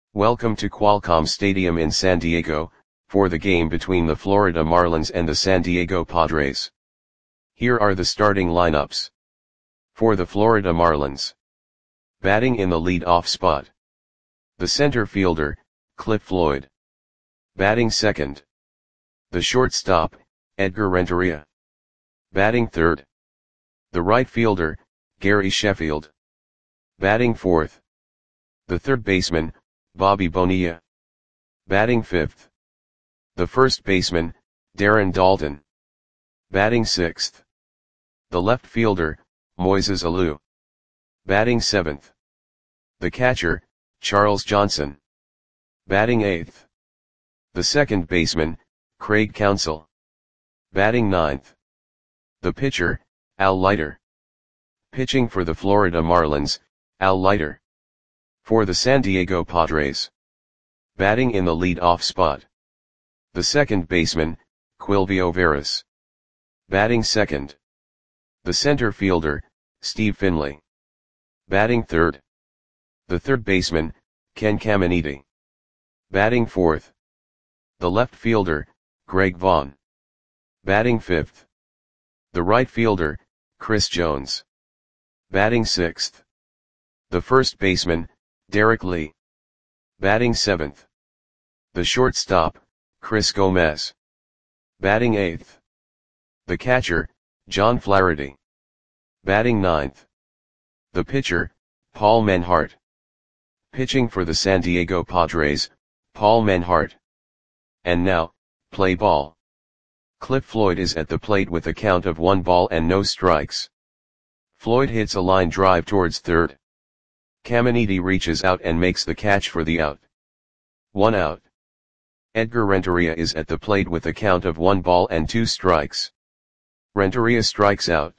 Welcome to Qualcomm Stadium in San Diego, for the game between the Florida Marlins and the San Diego Padres. Here are the starting lineups. For the Florida Marlins. Batting in the lead-off spot. The center fielder, Cliff Floyd. Batting second. The shortstop, Edgar Renteria. Batting third. The right fielder, Gary Sheffield. Batting fourth. The third baseman, Bobby Bonilla. Batting fifth. The first baseman, Darren Daulton. Batting sixth. The left fielder, Moises Alou. Batting seventh. The catcher, Charles Johnson. Batting eighth. The second baseman, Craig Counsell. Batting ninth. The pitcher, Al Leiter. Pitching for the Florida Marlins, Al Leiter. For the San Diego Padres. Batting in the lead-off spot. The second baseman, Quilvio Veras. Batting second. The center fielder, Steve Finley. Batting third. The third baseman, Ken Caminiti. Batting fourth. The left fielder, Greg Vaughn. Batting fifth. The right fielder, Chris Jones. Batting sixth. The first baseman, Derek Lee. Batting seventh. The shortstop, Chris Gomez. Batting eighth. The catcher, John Flaherty. Batting ninth. The pitcher, Paul Menhart. Pitching for the San Diego Padres, Paul Menhart. And now, play ball. Cliff Floyd is at the plate with a count of 1 ball and no strikes. Floyd hits a line drive towards third. Caminiti reaches out and makes the catch for the out. 1 out. Edgar Renteria is at the plate with a count of 1 ball and 2 strikes. Renteria strikes out.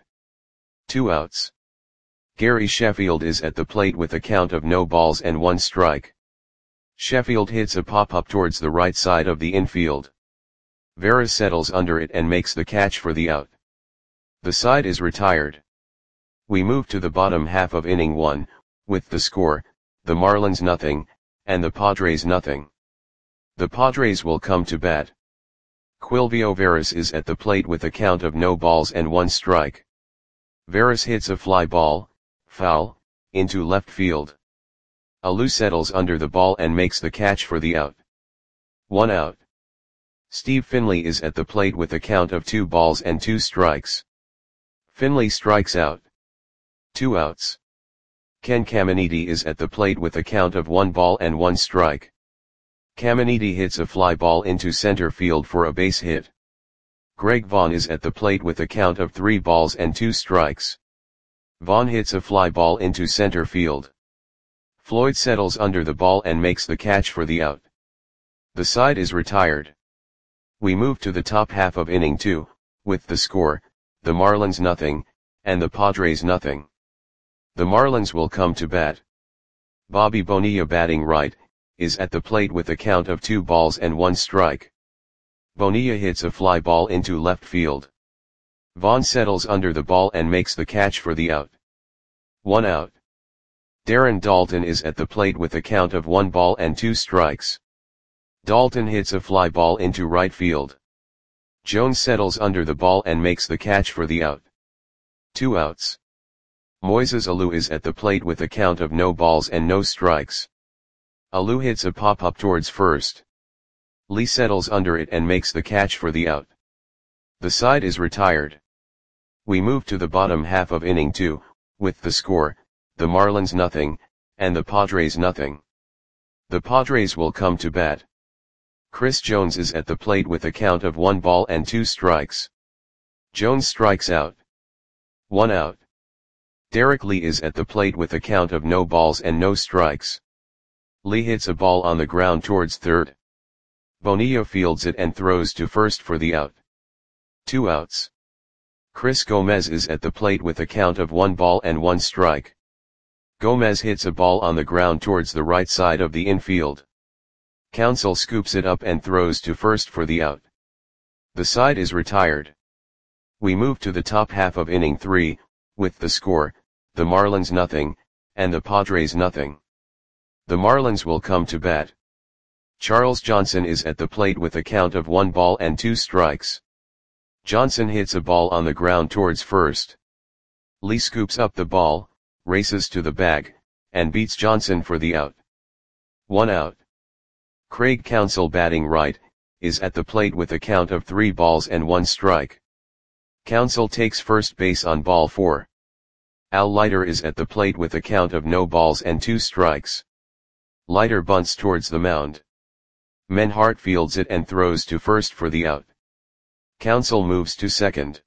2 outs. Gary Sheffield is at the plate with a count of no balls and 1 strike. Sheffield hits a pop-up towards the right side of the infield. Veras settles under it and makes the catch for the out. The side is retired. We move to the bottom half of inning 1, with the score, the Marlins nothing, and the Padres nothing. The Padres will come to bat. Quilvio Veras is at the plate with a count of no balls and 1 strike. Veras hits a fly ball, foul, into left field. Alou settles under the ball and makes the catch for the out. 1 out. Steve Finley is at the plate with a count of 2 balls and 2 strikes. Finley strikes out. 2 outs. Ken Caminiti is at the plate with a count of 1 ball and 1 strike. Caminiti hits a fly ball into center field for a base hit. Greg Vaughn is at the plate with a count of 3 balls and 2 strikes. Vaughn hits a fly ball into center field. Floyd settles under the ball and makes the catch for the out. The side is retired. We move to the top half of inning 2, with the score, the Marlins nothing, and the Padres nothing. The Marlins will come to bat. Bobby Bonilla batting right, is at the plate with a count of 2 balls and 1 strike. Bonilla hits a fly ball into left field. Vaughn settles under the ball and makes the catch for the out. 1 out. Darren Daulton is at the plate with a count of 1 ball and 2 strikes. Daulton hits a fly ball into right field. Jones settles under the ball and makes the catch for the out. 2 outs. Moises Alou is at the plate with a count of no balls and no strikes. Alou hits a pop-up towards first. Lee settles under it and makes the catch for the out. The side is retired. We move to the bottom half of inning 2, with the score, the Marlins nothing, and the Padres nothing. The Padres will come to bat. Chris Jones is at the plate with a count of 1 ball and 2 strikes. Jones strikes out. 1 out. Derek Lee is at the plate with a count of no balls and no strikes. Lee hits a ball on the ground towards third. Bonilla fields it and throws to first for the out. 2 outs. Chris Gomez is at the plate with a count of 1 ball and 1 strike. Gomez hits a ball on the ground towards the right side of the infield. Counsell scoops it up and throws to first for the out. The side is retired. We move to the top half of inning 3, with the score, the Marlins nothing, and the Padres nothing. The Marlins will come to bat. Charles Johnson is at the plate with a count of 1 ball and 2 strikes. Johnson hits a ball on the ground towards first. Lee scoops up the ball, races to the bag, and beats Johnson for the out. 1 out. Craig Counsell, batting right, is at the plate with a count of 3 balls and 1 strike. Counsell takes first base on ball 4. Al Leiter is at the plate with a count of no balls and 2 strikes. Leiter bunts towards the mound. Menhart fields it and throws to first for the out. Counsell moves to second.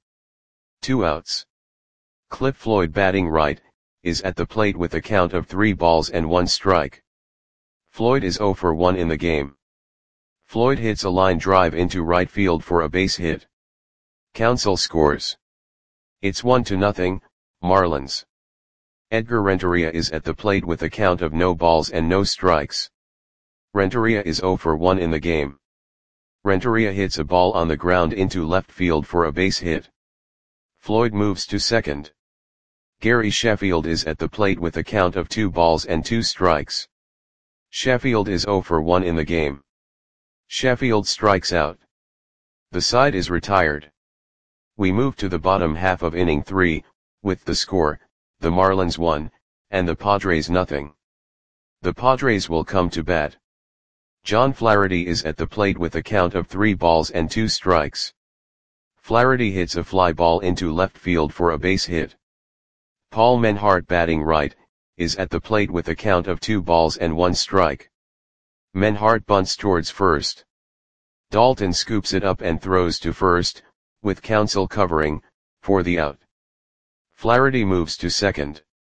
2 outs. Cliff Floyd, batting right, is at the plate with a count of 3 balls and 1 strike. Floyd is 0 for 1 in the game. Floyd hits a line drive into right field for a base hit. Counsell scores. It's 1-0, Marlins. Edgar Renteria is at the plate with a count of no balls and no strikes. Renteria is 0 for 1 in the game. Renteria hits a ball on the ground into left field for a base hit. Floyd moves to second. Gary Sheffield is at the plate with a count of 2 balls and 2 strikes. Sheffield is 0 for 1 in the game. Sheffield strikes out. The side is retired. We move to the bottom half of inning 3, with the score, the Marlins 1, and the Padres 0. The Padres will come to bat. John Flaherty is at the plate with a count of 3 balls and 2 strikes. Flaherty hits a fly ball into left field for a base hit. Paul Menhart, batting right, is at the plate with a count of 2 balls and 1 strike. Menhart bunts towards first. Dalton scoops it up and throws to first, with Counsell covering, for the out. Flaherty moves to second.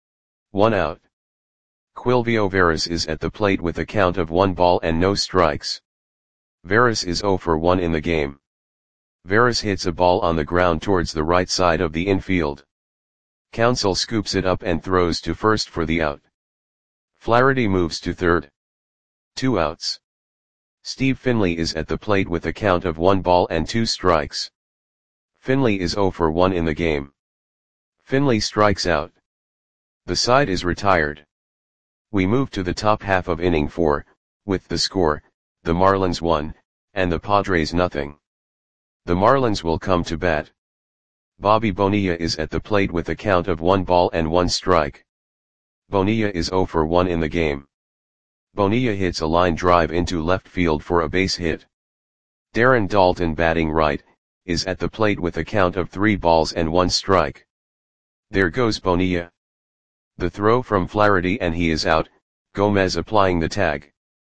1 out. Quilvio Veras is at the plate with a count of 1 ball and no strikes. Veras is 0 for 1 in the game. Veras hits a ball on the ground towards the right side of the infield. Counsell scoops it up and throws to first for the out. Flaherty moves to third. 2 outs. Steve Finley is at the plate with a count of 1 ball and 2 strikes. Finley is 0 for 1 in the game. Finley strikes out. The side is retired. We move to the top half of inning 4, with the score, the Marlins 1, and the Padres 0. The Marlins will come to bat. Bobby Bonilla is at the plate with a count of 1 ball and 1 strike. Bonilla is 0 for 1 in the game. Bonilla hits a line drive into left field for a base hit. Darren Daulton, batting right, is at the plate with a count of 3 balls and 1 strike. There goes Bonilla. The throw from Flaherty and he is out, Gomez applying the tag.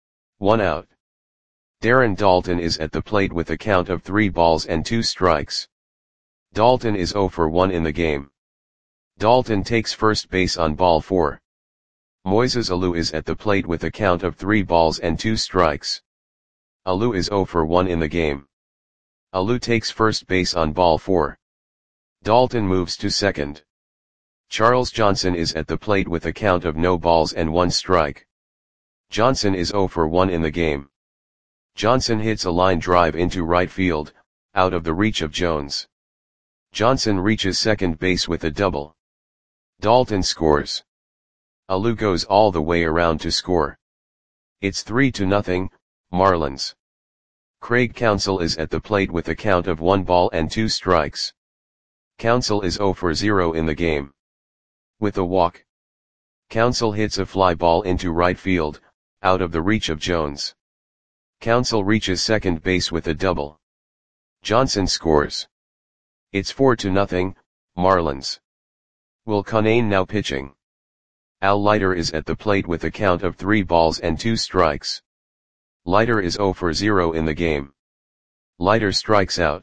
1 out. Darren Daulton is at the plate with a count of 3 balls and 2 strikes. Daulton is 0 for 1 in the game. Daulton takes first base on ball 4. Moises Alou is at the plate with a count of 3 balls and 2 strikes. Alou is 0 for 1 in the game. Alou takes first base on ball 4. Daulton moves to second. Charles Johnson is at the plate with a count of no balls and 1 strike. Johnson is 0 for 1 in the game. Johnson hits a line drive into right field, out of the reach of Jones. Johnson reaches second base with a double. Daulton scores. Alou goes all the way around to score. It's 3-0, Marlins. Craig Counsell is at the plate with a count of 1 ball and 2 strikes. Counsell is 0 for 0 in the game. With a walk. Counsell hits a fly ball into right field, out of the reach of Jones. Counsell reaches second base with a double. Johnson scores. It's 4-0, Marlins. Will Cunnane now pitching. Al Leiter is at the plate with a count of 3 balls and 2 strikes. Leiter is 0 for 0 in the game. Leiter strikes out.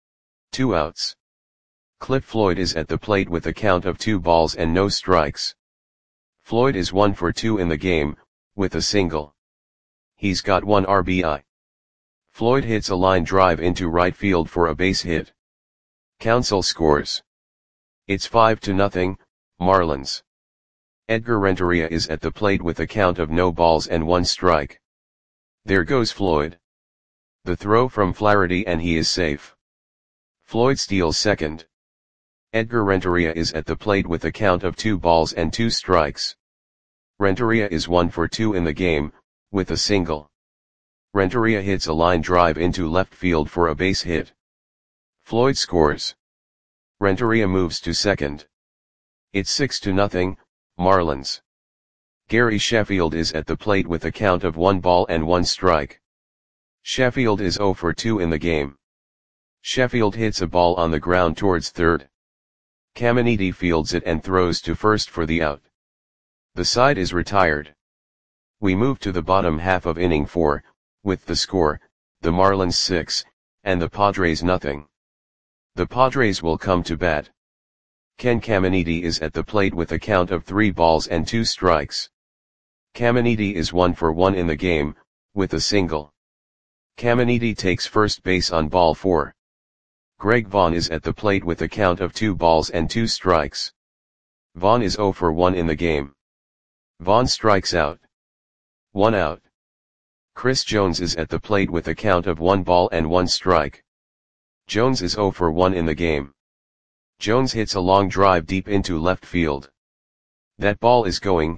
2 outs. Cliff Floyd is at the plate with a count of 2 balls and no strikes. Floyd is 1 for 2 in the game, with a single. He's got 1 RBI. Floyd hits a line drive into right field for a base hit. Counsell scores. It's 5-0, Marlins. Edgar Renteria is at the plate with a count of no balls and 1 strike. There goes Floyd. The throw from Flaherty and he is safe. Floyd steals second. Edgar Renteria is at the plate with a count of 2 balls and 2 strikes. Renteria is 1 for 2 in the game, with a single. Renteria hits a line drive into left field for a base hit. Floyd scores. Renteria moves to second. It's 6-0, Marlins. Gary Sheffield is at the plate with a count of 1 ball and 1 strike. Sheffield is 0 for 2 in the game. Sheffield hits a ball on the ground towards third. Caminiti fields it and throws to first for the out. The side is retired. We move to the bottom half of inning 4, with the score, the Marlins 6, and the Padres nothing. The Padres will come to bat. Ken Caminiti is at the plate with a count of 3 balls and 2 strikes. Caminiti is 1 for 1 in the game, with a single. Caminiti takes first base on ball 4. Greg Vaughn is at the plate with a count of 2 balls and 2 strikes. Vaughn is 0 for 1 in the game. Vaughn strikes out. 1 out. Chris Jones is at the plate with a count of 1 ball and 1 strike. Jones is 0 for 1 in the game. Jones hits a long drive deep into left field. That ball is going,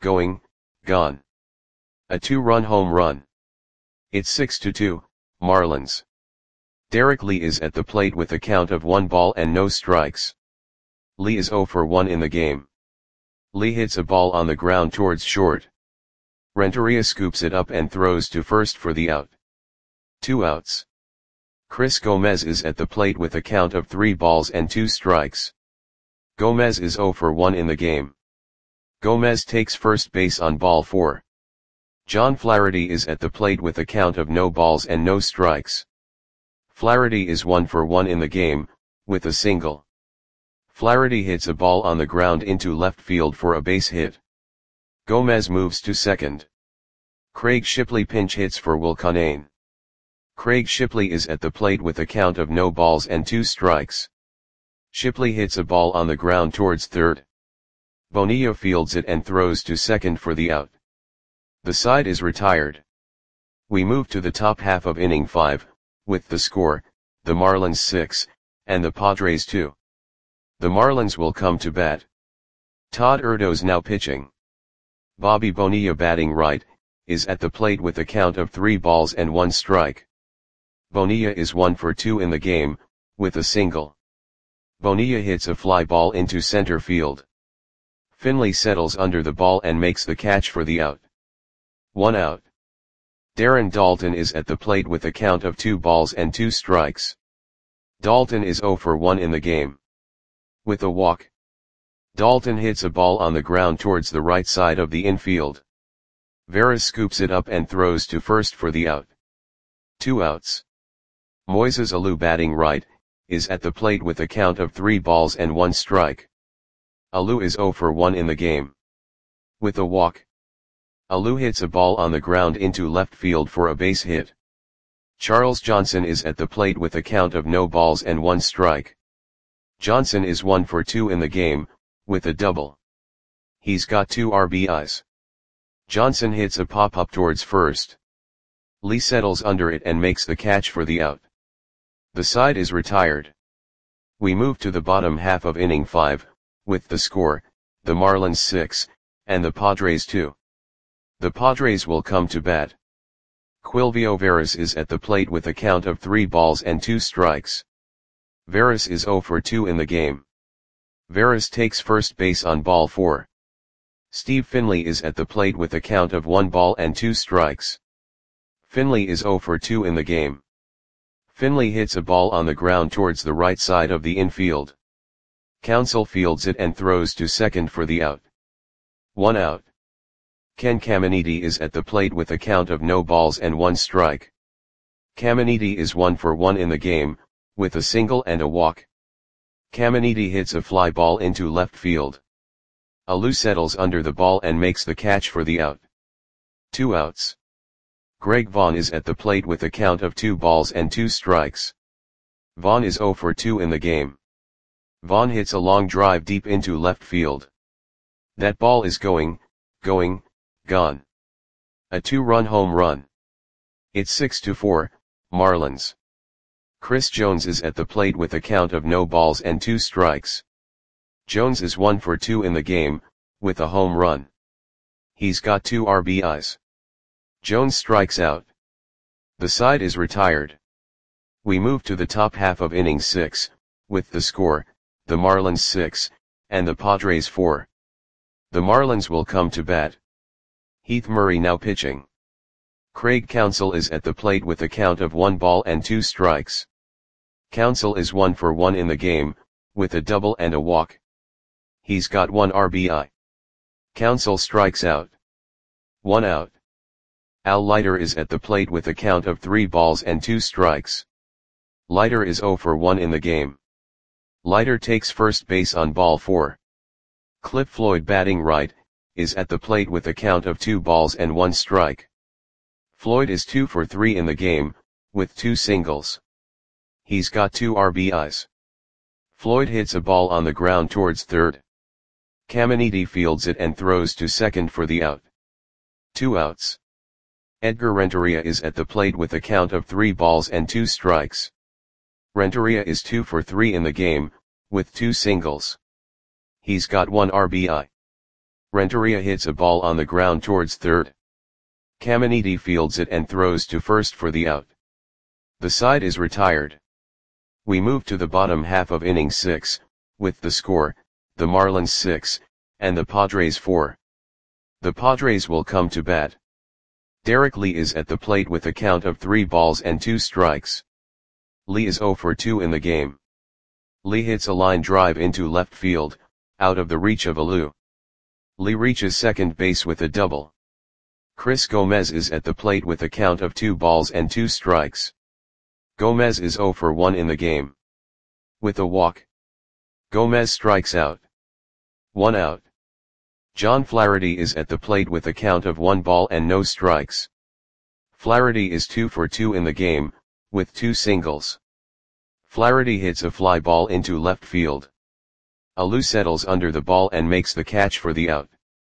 gone. A 2-run home run. It's 6-2, Marlins. Derek Lee is at the plate with a count of 1 ball and no strikes. Lee is 0 for 1 in the game. Lee hits a ball on the ground towards short. Renteria scoops it up and throws to first for the out. 2 outs. Chris Gomez is at the plate with a count of 3 balls and 2 strikes. Gomez is 0 for 1 in the game. Gomez takes first base on ball 4. John Flaherty is at the plate with a count of no balls and no strikes. Flaherty is 1 for 1 in the game, with a single. Flaherty hits a ball on the ground into left field for a base hit. Gomez moves to second. Craig Shipley pinch hits for Will Cunane. Craig Shipley is at the plate with a count of no balls and 2 strikes. Shipley hits a ball on the ground towards third. Bonilla fields it and throws to second for the out. The side is retired. We move to the top half of inning 5, with the score, the Marlins 6, and the Padres 2. The Marlins will come to bat. Todd Erdos now pitching. Bobby Bonilla batting right, is at the plate with a count of 3 balls and 1 strike. Bonilla is 1 for 2 in the game, with a single. Bonilla hits a fly ball into center field. Finley settles under the ball and makes the catch for the out. 1 out. Darren Daulton is at the plate with a count of 2 balls and 2 strikes. Daulton is 0 for 1 in the game. With a walk. Daulton hits a ball on the ground towards the right side of the infield. Veras scoops it up and throws to first for the out. 2 outs. Moises Alou batting right, is at the plate with a count of 3 balls and 1 strike. Alou is 0 for 1 in the game. With a walk. Alou hits a ball on the ground into left field for a base hit. Charles Johnson is at the plate with a count of no balls and 1 strike. Johnson is 1 for 2 in the game, with a double. He's got 2 RBIs. Johnson hits a pop-up towards first. Lee settles under it and makes the catch for the out. The side is retired. We move to the bottom half of inning 5, with the score, the Marlins 6, and the Padres 2. The Padres will come to bat. Quilvio Veras is at the plate with a count of 3 balls and 2 strikes. Veras is 0 for 2 in the game. Veras takes first base on ball 4. Steve Finley is at the plate with a count of 1 ball and 2 strikes. Finley is 0 for 2 in the game. Finley hits a ball on the ground towards the right side of the infield. Counsell fields it and throws to second for the out. 1 out. Ken Caminiti is at the plate with a count of no balls and 1 strike. Caminiti is 1 for 1 in the game, with a single and a walk. Caminiti hits a fly ball into left field. Alou settles under the ball and makes the catch for the out. 2 outs. Greg Vaughn is at the plate with a count of 2 balls and 2 strikes. Vaughn is 0 for 2 in the game. Vaughn hits a long drive deep into left field. That ball is going, gone. A 2-run home run. It's 6-4, Marlins. Chris Jones is at the plate with a count of no balls and 2 strikes. Jones is 1 for 2 in the game, with a home run. He's got 2 RBIs. Jones strikes out. The side is retired. We move to the top half of inning 6, with the score, the Marlins 6, and the Padres 4. The Marlins will come to bat. Heath Murray now pitching. Craig Counsell is at the plate with a count of 1 ball and 2 strikes. Counsell is 1 for 1 in the game, with a double and a walk. He's got 1 RBI. Counsell strikes out. 1 out. Al Leiter is at the plate with a count of 3 balls and 2 strikes. Leiter is 0 for 1 in the game. Leiter takes first base on ball 4. Cliff Floyd, batting right, is at the plate with a count of 2 balls and 1 strike. Floyd is 2 for 3 in the game, with 2 singles. He's got 2 RBIs. Floyd hits a ball on the ground towards third. Caminiti fields it and throws to second for the out. 2 outs. Edgar Renteria is at the plate with a count of 3 balls and 2 strikes. Renteria is 2 for 3 in the game, with 2 singles. He's got 1 RBI. Renteria hits a ball on the ground towards third. Caminiti fields it and throws to first for the out. The side is retired. We move to the bottom half of inning 6, with the score, the Marlins 6, and the Padres 4. The Padres will come to bat. Derek Lee is at the plate with a count of 3 balls and 2 strikes. Lee is 0 for 2 in the game. Lee hits a line drive into left field, out of the reach of Alou. Lee reaches second base with a double. Chris Gomez is at the plate with a count of 2 balls and 2 strikes. Gomez is 0 for 1 in the game. With a walk. Gomez strikes out. 1 out. John Flaherty is at the plate with a count of 1 ball and no strikes. Flaherty is 2 for 2 in the game, with 2 singles. Flaherty hits a fly ball into left field. Alou settles under the ball and makes the catch for the out.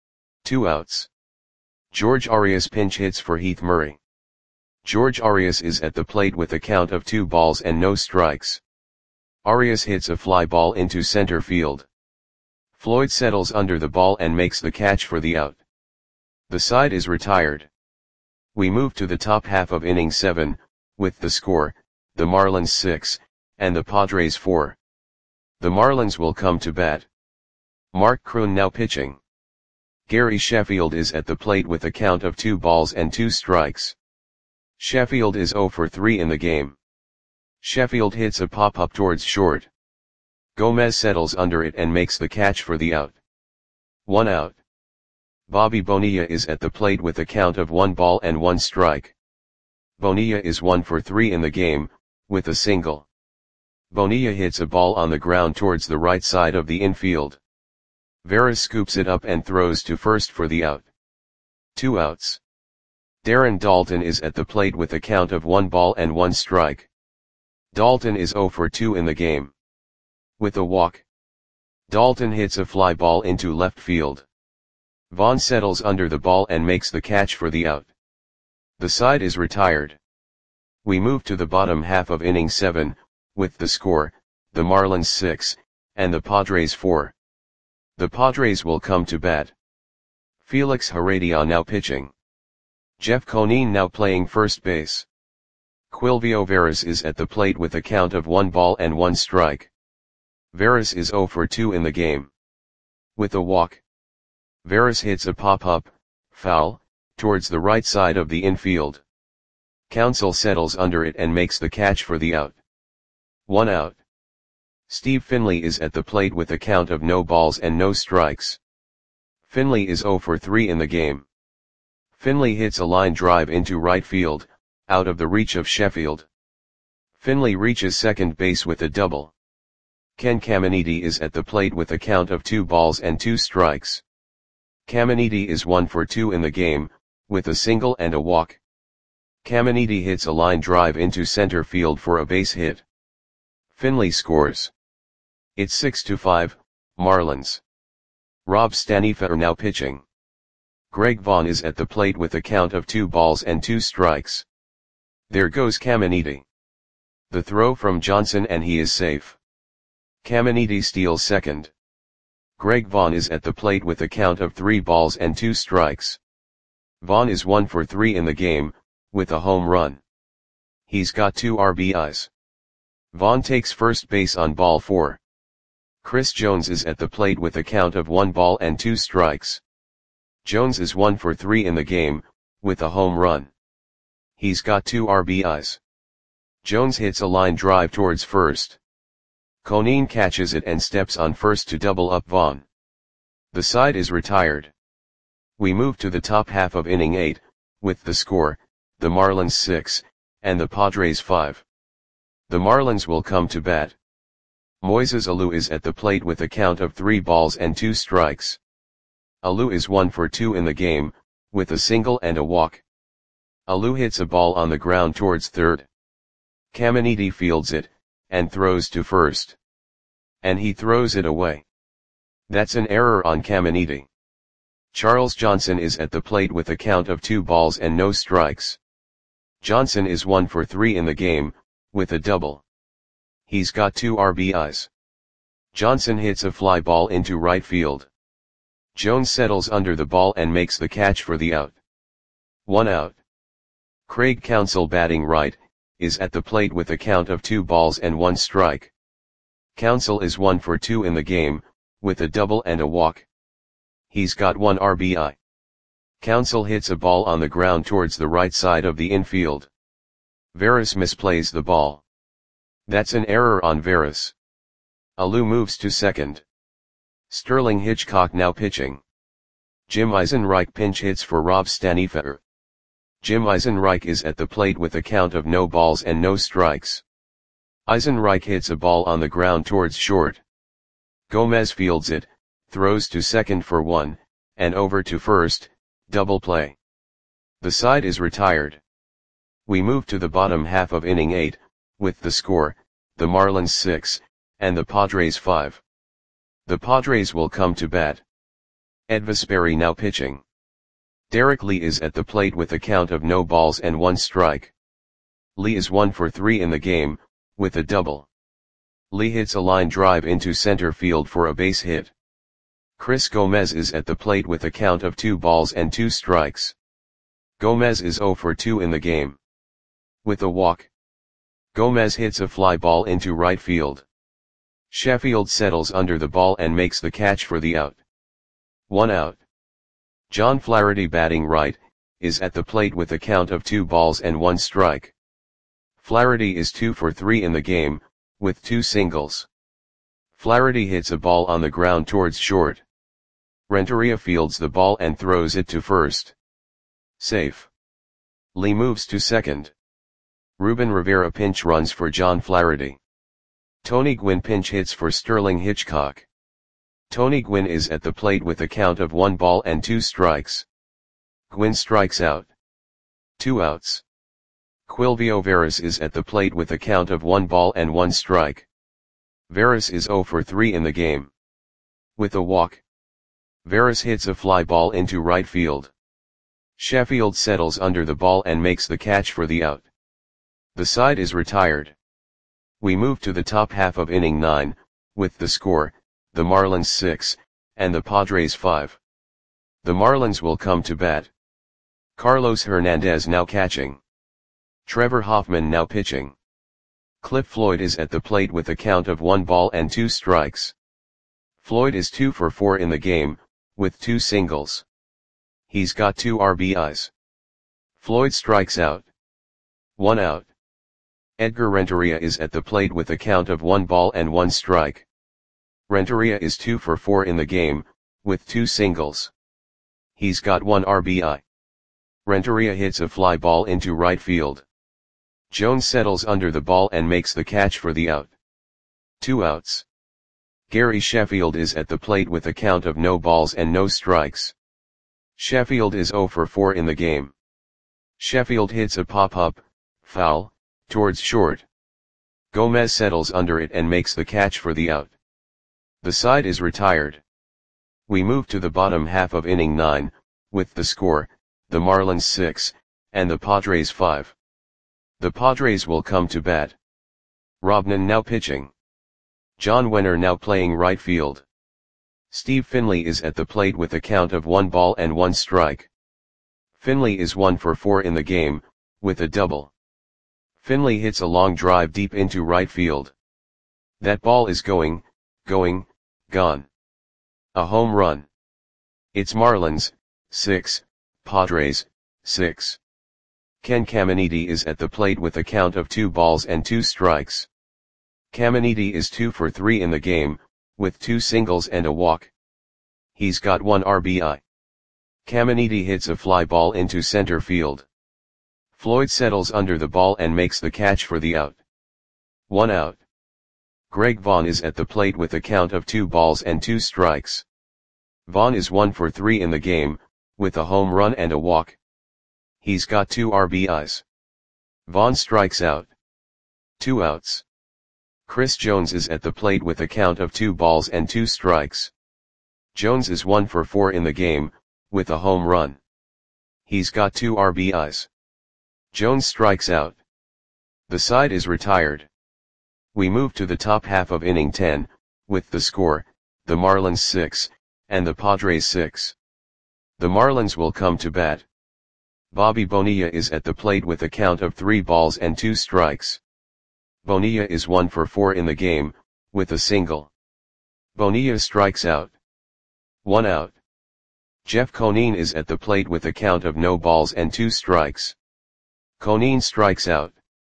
2 outs. George Arias pinch hits for Heath Murray. George Arias is at the plate with a count of 2 balls and no strikes. Arias hits a fly ball into center field. Floyd settles under the ball and makes the catch for the out. The side is retired. We move to the top half of inning 7, with the score, the Marlins 6, and the Padres 4. The Marlins will come to bat. Mark Kroon now pitching. Gary Sheffield is at the plate with a count of 2 balls and 2 strikes. Sheffield is 0 for 3 in the game. Sheffield hits a pop-up towards short. Gomez settles under it and makes the catch for the out. 1 out. Bobby Bonilla is at the plate with a count of 1 ball and 1 strike. Bonilla is 1 for 3 in the game, with a single. Bonilla hits a ball on the ground towards the right side of the infield. Veras scoops it up and throws to first for the out. 2 outs. Darren Daulton is at the plate with a count of 1 ball and 1 strike. Daulton is 0 for 2 in the game. With a walk. Daulton hits a fly ball into left field. Vaughn settles under the ball and makes the catch for the out. The side is retired. We move to the bottom half of inning 7, with the score, the Marlins 6, and the Padres 4. The Padres will come to bat. Felix Heredia now pitching. Jeff Conine now playing first base. Quilvio Veras is at the plate with a count of 1 ball and 1 strike. Veras is 0 for 2 in the game. With a walk. Veras hits a pop-up, foul, towards the right side of the infield. Counsell settles under it and makes the catch for the out. 1 out. Steve Finley is at the plate with a count of no balls and no strikes. Finley is 0 for 3 in the game. Finley hits a line drive into right field, out of the reach of Sheffield. Finley reaches second base with a double. Ken Caminiti is at the plate with a count of 2 balls and 2 strikes. Caminiti is 1 for 2 in the game, with a single and a walk. Caminiti hits a line drive into center field for a base hit. Finley scores. It's 6-5, Marlins. Rob Stanifer now pitching. Greg Vaughn is at the plate with a count of 2 balls and 2 strikes. There goes Caminiti. The throw from Johnson and he is safe. Caminiti steals second. Greg Vaughn is at the plate with a count of 3 balls and 2 strikes. Vaughn is 1 for 3 in the game, with a home run. He's got 2 RBIs. Vaughn takes first base on ball 4. Chris Jones is at the plate with a count of 1 ball and 2 strikes. Jones is 1 for 3 in the game, with a home run. He's got 2 RBIs. Jones hits a line drive towards first. Conine catches it and steps on first to double up Vaughn. The side is retired. We move to the top half of inning 8, with the score, the Marlins 6, and the Padres 5. The Marlins will come to bat. Moises Alou is at the plate with a count of 3 balls and 2 strikes. Alou is 1 for 2 in the game, with a single and a walk. Alou hits a ball on the ground towards third. Caminiti fields it, and throws to first. And he throws it away. That's an error on Caminiti. Charles Johnson is at the plate with a count of 2 balls and no strikes. Johnson is 1 for 3 in the game, with a double. He's got 2 RBIs. Johnson hits a fly ball into right field. Jones settles under the ball and makes the catch for the out. 1 out. Craig Counsell, batting right, is at the plate with a count of 2 balls and 1 strike. Counsell is 1 for 2 in the game, with a double and a walk. He's got 1 RBI. Counsell hits a ball on the ground towards the right side of the infield. Veras misplays the ball. That's an error on Veras. Alou moves to second. Sterling Hitchcock now pitching. Jim Eisenreich pinch hits for Rob Stanifer. Jim Eisenreich is at the plate with a count of no balls and no strikes. Eisenreich hits a ball on the ground towards short. Gomez fields it, throws to second for 1, and over to first, double play. The side is retired. We move to the bottom half of inning 8, with the score, the Marlins 6, and the Padres 5. The Padres will come to bat. Ed Vesperi now pitching. Derek Lee is at the plate with a count of no balls and 1 strike. Lee is 1 for 3 in the game, with a double. Lee hits a line drive into center field for a base hit. Chris Gomez is at the plate with a count of 2 balls and 2 strikes. Gomez is 0 for 2 in the game. With a walk. Gomez hits a fly ball into right field. Sheffield settles under the ball and makes the catch for the out. 1 out. John Flaherty, batting right, is at the plate with a count of 2 balls and 1 strike. Flaherty is 2 for 3 in the game, with 2 singles. Flaherty hits a ball on the ground towards short. Renteria fields the ball and throws it to first. Safe. Lee moves to second. Ruben Rivera pinch runs for John Flaherty. Tony Gwynn pinch hits for Sterling Hitchcock. Tony Gwynn is at the plate with a count of 1 ball and 2 strikes. Gwynn strikes out. 2 outs. Quilvio Veras is at the plate with a count of 1 ball and 1 strike. Veras is 0 for 3 in the game. With a walk. Veras hits a fly ball into right field. Sheffield settles under the ball and makes the catch for the out. The side is retired. We move to the top half of inning 9, with the score, the Marlins 6, and the Padres 5. The Marlins will come to bat. Carlos Hernandez now catching. Trevor Hoffman now pitching. Cliff Floyd is at the plate with a count of 1 ball and 2 strikes. Floyd is 2 for 4 in the game, with 2 singles. He's got 2 RBIs. Floyd strikes out. 1 out. Edgar Renteria is at the plate with a count of 1 ball and 1 strike. Renteria is 2 for 4 in the game, with 2 singles. He's got 1 RBI. Renteria hits a fly ball into right field. Jones settles under the ball and makes the catch for the out. 2 outs. Gary Sheffield is at the plate with a count of no balls and no strikes. Sheffield is 0 for 4 in the game. Sheffield hits a pop-up, foul, towards short. Gomez settles under it and makes the catch for the out. The side is retired. We move to the bottom half of inning 9, with the score, the Marlins 6, and the Padres 5. The Padres will come to bat. Robnan now pitching. John Wenner now playing right field. Steve Finley is at the plate with a count of 1 ball and 1 strike. Finley is 1 for 4 in the game, with a double. Finley hits a long drive deep into right field. That ball is going, gone. A home run. It's Marlins, 6, Padres, 6. Ken Caminiti is at the plate with a count of 2 balls and 2 strikes. Caminiti is 2 for 3 in the game, with 2 singles and a walk. He's got 1 RBI. Caminiti hits a fly ball into center field. Floyd settles under the ball and makes the catch for the out. 1 out. Greg Vaughn is at the plate with a count of 2 balls and 2 strikes. Vaughn is 1 for 3 in the game, with a home run and a walk. He's got 2 RBIs. Vaughn strikes out. 2 outs. Chris Jones is at the plate with a count of 2 balls and 2 strikes. Jones is 1 for 4 in the game, with a home run. He's got 2 RBIs. Jones strikes out. The side is retired. We move to the top half of inning 10, with the score, the Marlins 6, and the Padres 6. The Marlins will come to bat. Bobby Bonilla is at the plate with a count of 3 balls and 2 strikes. Bonilla is 1 for 4 in the game, with a single. Bonilla strikes out. 1 out. Jeff Conine is at the plate with a count of no balls and 2 strikes. Conine strikes out.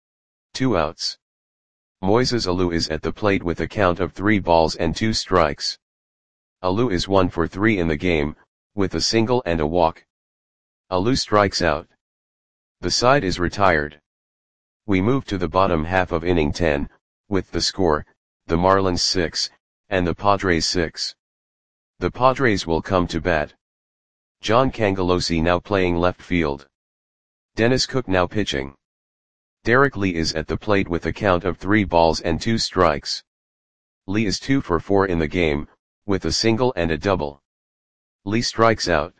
2 outs. Moises Alou is at the plate with a count of 3 balls and 2 strikes. Alou is 1 for 3 in the game, with a single and a walk. Alou strikes out. The side is retired. We move to the bottom half of inning 10, with the score, the Marlins 6, and the Padres 6. The Padres will come to bat. John Cangelosi now playing left field. Dennis Cook now pitching. Derek Lee is at the plate with a count of 3 balls and 2 strikes. Lee is 2 for 4 in the game, with a single and a double. Lee strikes out.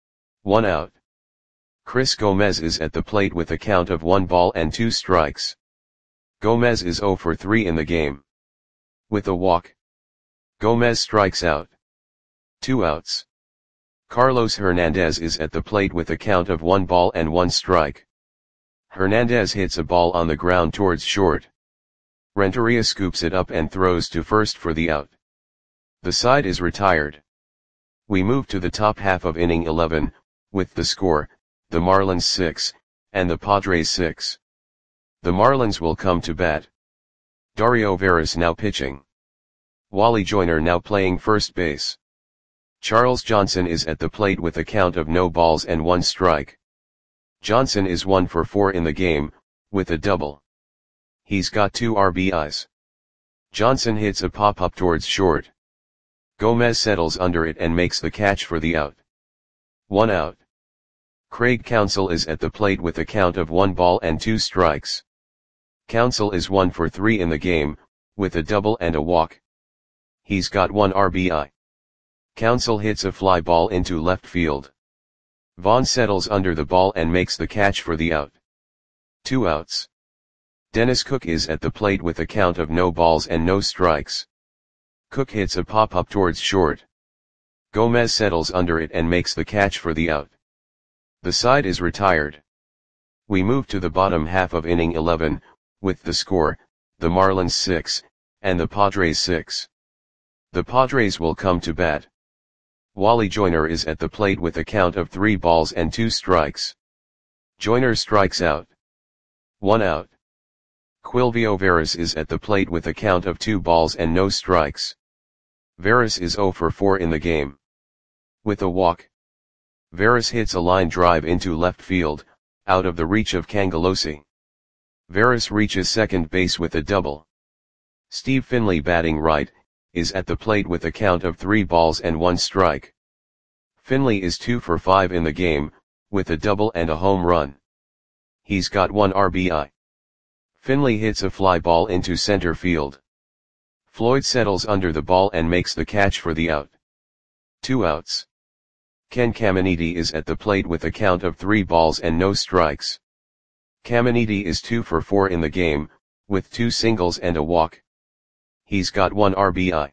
1 out. Chris Gomez is at the plate with a count of 1 ball and 2 strikes. Gomez is 0 for 3 in the game. With a walk. Gomez strikes out. 2 outs. Carlos Hernandez is at the plate with a count of 1 ball and 1 strike. Hernandez hits a ball on the ground towards short. Renteria scoops it up and throws to first for the out. The side is retired. We move to the top half of inning 11, with the score, the Marlins 6, and the Padres 6. The Marlins will come to bat. Dario Veras now pitching. Wally Joyner now playing first base. Charles Johnson is at the plate with a count of no balls and 1 strike. Johnson is 1 for 4 in the game, with a double. He's got 2 RBIs. Johnson hits a pop-up towards short. Gomez settles under it and makes the catch for the out. 1 out. Craig Counsell is at the plate with a count of 1 ball and 2 strikes. Counsell is 1 for 3 in the game, with a double and a walk. He's got 1 RBI. Counsell hits a fly ball into left field. Vaughn settles under the ball and makes the catch for the out. 2 outs. Dennis Cook is at the plate with a count of no balls and no strikes. Cook hits a pop-up towards short. Gomez settles under it and makes the catch for the out. The side is retired. We move to the bottom half of inning 11, with the score, the Marlins 6, and the Padres 6. The Padres will come to bat. Wally Joyner is at the plate with a count of 3 balls and 2 strikes. Joyner strikes out. 1 out. Quilvio Veras is at the plate with a count of 2 balls and no strikes. Veras is 0 for 4 in the game. With a walk. Veras hits a line drive into left field, out of the reach of Cangelosi. Veras reaches second base with a double. Steve Finley batting right, is at the plate with a count of 3 balls and 1 strike. Finley is 2 for 5 in the game, with a double and a home run. He's got 1 RBI. Finley hits a fly ball into center field. Floyd settles under the ball and makes the catch for the out. 2 outs. Ken Caminiti is at the plate with a count of 3 balls and no strikes. Caminiti is 2 for 4 in the game, with 2 singles and a walk. He's got 1 RBI.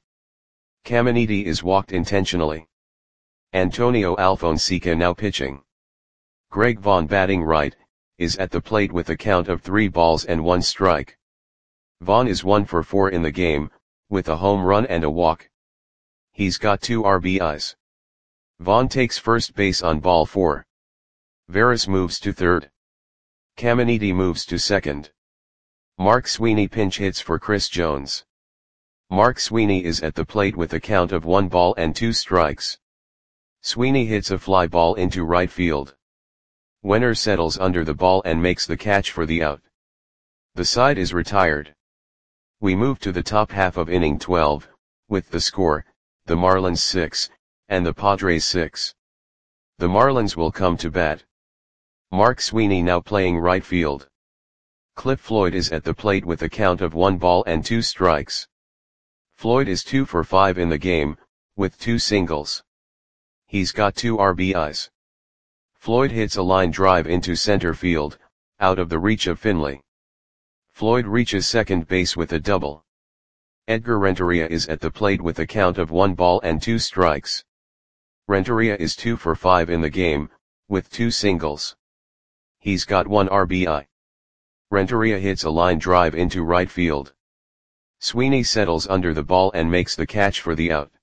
Caminiti is walked intentionally. Antonio Alfonseca now pitching. Greg Vaughn batting right, is at the plate with a count of 3 balls and 1 strike. Vaughn is 1 for 4 in the game, with a home run and a walk. He's got 2 RBIs. Vaughn takes first base on ball 4. Veras moves to third. Caminiti moves to second. Mark Sweeney pinch hits for Chris Jones. Mark Sweeney is at the plate with a count of 1 ball and 2 strikes. Sweeney hits a fly ball into right field. Wenner settles under the ball and makes the catch for the out. The side is retired. We move to the top half of inning 12, with the score, the Marlins 6, and the Padres 6. The Marlins will come to bat. Mark Sweeney now playing right field. Cliff Floyd is at the plate with a count of 1 ball and 2 strikes. Floyd is 2 for 5 in the game, with 2 singles. He's got 2 RBIs. Floyd hits a line drive into center field, out of the reach of Finley. Floyd reaches second base with a double. Edgar Renteria is at the plate with a count of 1 ball and 2 strikes. Renteria is 2 for 5 in the game, with 2 singles. He's got 1 RBI. Renteria hits a line drive into right field. Sweeney settles under the ball and makes the catch for the out.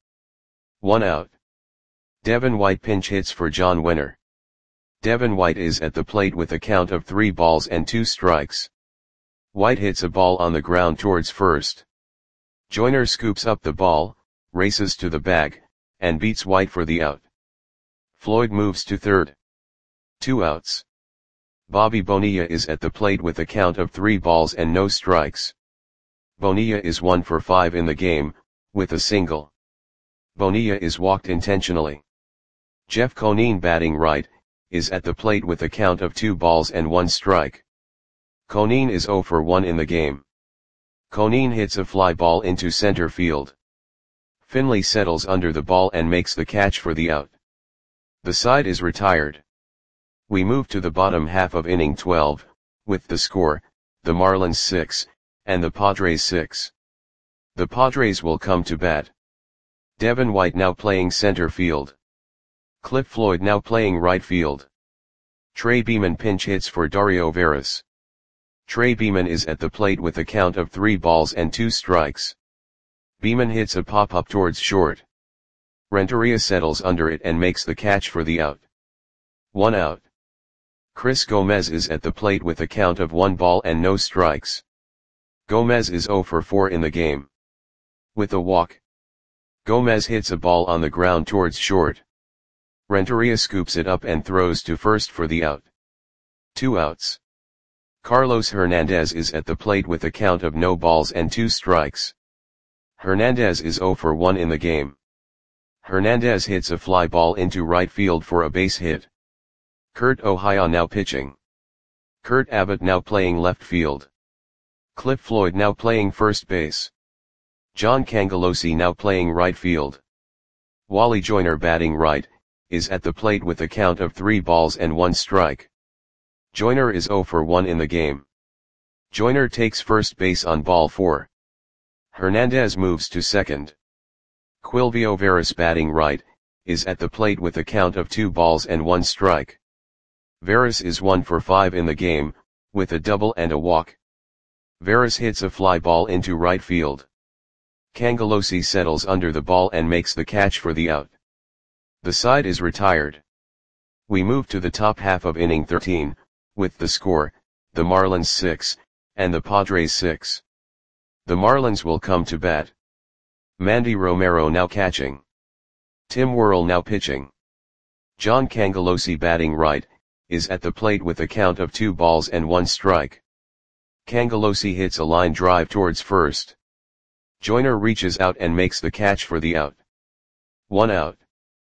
1 out. Devin White pinch hits for John Wenner. Devin White is at the plate with a count of 3 balls and 2 strikes. White hits a ball on the ground towards first. Joyner scoops up the ball, races to the bag, and beats White for the out. Floyd moves to third. 2 outs. Bobby Bonilla is at the plate with a count of 3 balls and no strikes. Bonilla is 1 for 5 in the game, with a single. Bonilla is walked intentionally. Jeff Conine batting right, is at the plate with a count of 2 balls and 1 strike. Conine is 0 for 1 in the game. Conine hits a fly ball into center field. Finley settles under the ball and makes the catch for the out. The side is retired. We move to the bottom half of inning 12, with the score, the Marlins 6, and the Padres 6. The Padres will come to bat. Devin White now playing center field. Cliff Floyd now playing right field. Trey Beeman pinch hits for Dario Veras. Trey Beeman is at the plate with a count of 3 balls and 2 strikes. Beeman hits a pop-up towards short. Renteria settles under it and makes the catch for the out. 1 out. Chris Gomez is at the plate with a count of 1 ball and no strikes. Gomez is 0 for 4 in the game. With a walk. Gomez hits a ball on the ground towards short. Renteria scoops it up and throws to first for the out. 2 outs. Carlos Hernandez is at the plate with a count of no balls and 2 strikes. Hernandez is 0 for 1 in the game. Hernandez hits a fly ball into right field for a base hit. Kurt Ohio now pitching. Kurt Abbott now playing left field. Cliff Floyd now playing first base. John Cangelosi now playing right field. Wally Joyner batting right, is at the plate with a count of 3 balls and 1 strike. Joyner is 0 for 1 in the game. Joyner takes first base on ball 4. Hernandez moves to second. Quilvio Veras batting right, is at the plate with a count of 2 balls and 1 strike. Veras is 1 for 5 in the game, with a double and a walk. Veras hits a fly ball into right field. Cangelosi settles under the ball and makes the catch for the out. The side is retired. We move to the top half of inning 13, with the score, the Marlins 6, and the Padres 6. The Marlins will come to bat. Mandy Romero now catching. Tim Worrell now pitching. John Cangelosi batting right, is at the plate with a count of 2 balls and 1 strike. Cangelosi hits a line drive towards first. Joyner reaches out and makes the catch for the out. 1 out.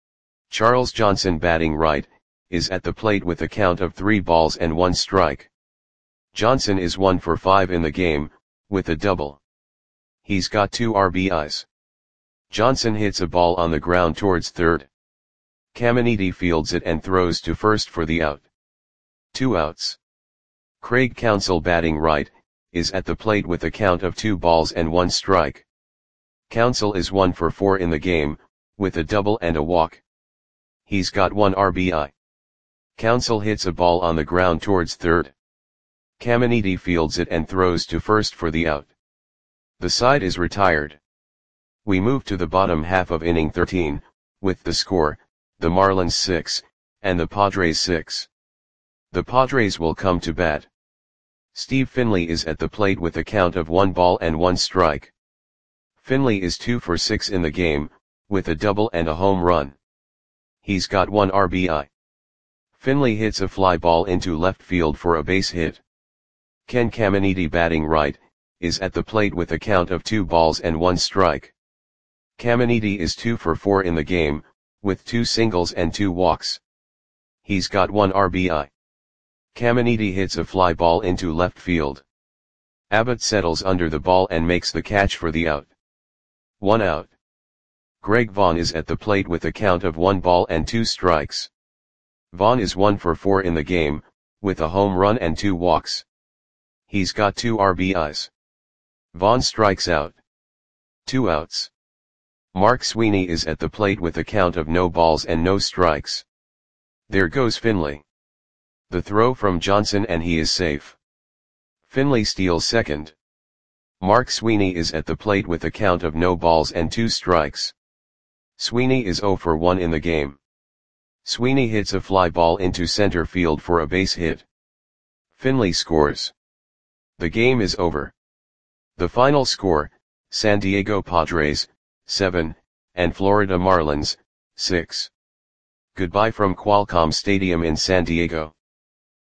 Charles Johnson batting right, is at the plate with a count of 3 balls and 1 strike. Johnson is 1 for 5 in the game, with a double. He's got 2 RBIs. Johnson hits a ball on the ground towards third. Caminiti fields it and throws to first for the out. 2 outs. Craig Counsell batting right, is at the plate with a count of 2 balls and 1 strike. Counsell is 1 for 4 in the game, with a double and a walk. He's got 1 RBI. Counsell hits a ball on the ground towards third. Caminiti fields it and throws to first for the out. The side is retired. We move to the bottom half of inning 13, with the score, the Marlins 6, and the Padres 6. The Padres will come to bat. Steve Finley is at the plate with a count of 1 ball and 1 strike. Finley is 2 for 6 in the game, with a double and a home run. He's got 1 RBI. Finley hits a fly ball into left field for a base hit. Ken Caminiti, batting right, is at the plate with a count of 2 balls and 1 strike. Caminiti is 2 for 4 in the game, with 2 singles and 2 walks. He's got 1 RBI. Caminiti hits a fly ball into left field. Abbott settles under the ball and makes the catch for the out. 1 out. Greg Vaughn is at the plate with a count of 1 ball and 2 strikes. Vaughn is 1 for 4 in the game, with a home run and 2 walks. He's got 2 RBIs. Vaughn strikes out. 2 outs. Mark Sweeney is at the plate with a count of no balls and no strikes. There goes Finley. The throw from Johnson and he is safe. Finley steals second. Mark Sweeney is at the plate with a count of no balls and 2 strikes. Sweeney is 0 for 1 in the game. Sweeney hits a fly ball into center field for a base hit. Finley scores. The game is over. The final score, San Diego Padres, 7, and Florida Marlins, 6. Goodbye from Qualcomm Stadium in San Diego.